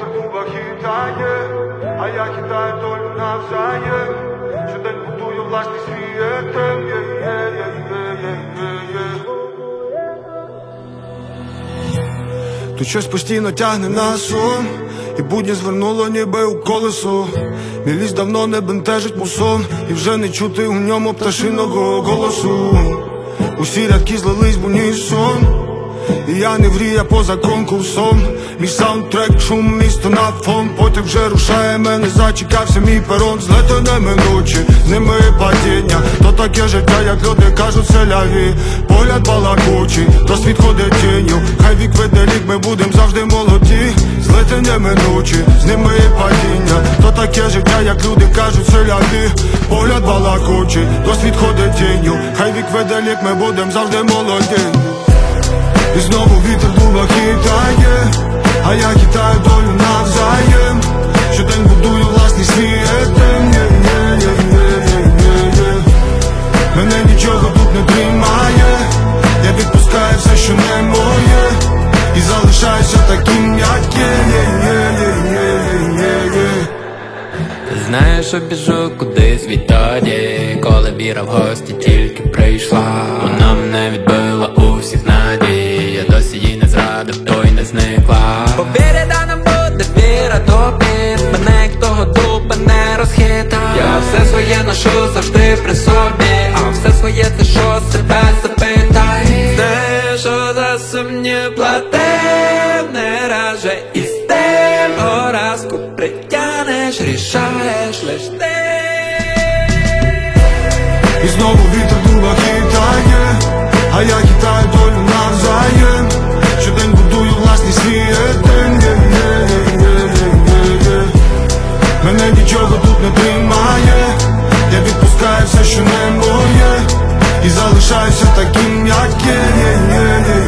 вітер в дубах хитає, а я хитаю долю навзаєм. Щодень будую власний свій етем. Тут щось постійно тягне на сон, і будні звернуло ніби у колесо. Мій ліс давно не бентежить мусон, і вже не чути у ньому пташиного голосу. Усі рядки злились в унісон, і я не мрія поза конкурсом. Мій саундтрек, шум, місто на фон. Потяг вже рушає, мене зачекався мій перон. Злети неминучі, з ними падіння. То таке життя, як люди кажуть, селяві. Погляд балакучий, то світ ходить тінню. Хай вік веде лік, ми будем завжди молоді. Злети неминучі, з ними падіння. То таке життя, як люди кажуть, селяві. Погляд балакучий, то світ ходить тінню. Хай вік веде лік, ми будем завжди молоді. І знову вітер в дубах хитає, а я хитаю долю навзаєм. Щодень будую власний свій етем. Мене нічого тут не тримає, я відпускаю все, що не моє, і залишаюся таким, як є. Знаєш, що біжу кудись відтоді, коли віра в гості тільки прийшла. Вона мене відбила у всіх надій, я досі їй не зрадив, то й не зникла. Повіря, да нам буде віра тобі, мене як того дуба не розхитає. Я все своє ношу завжди при собі, а все своє ти що себе запитай. Знаєш, що за сумні платив, не раже і з тим поразку притянеш, рішаєш лиш ти. І знову вітер в дубах хитає, а я хитаю долю навзаєм. Щодень будую власний свій етем. Мене нічого тут не тримає, я відпускаю все, що не моє, і залишаюся таким, як є.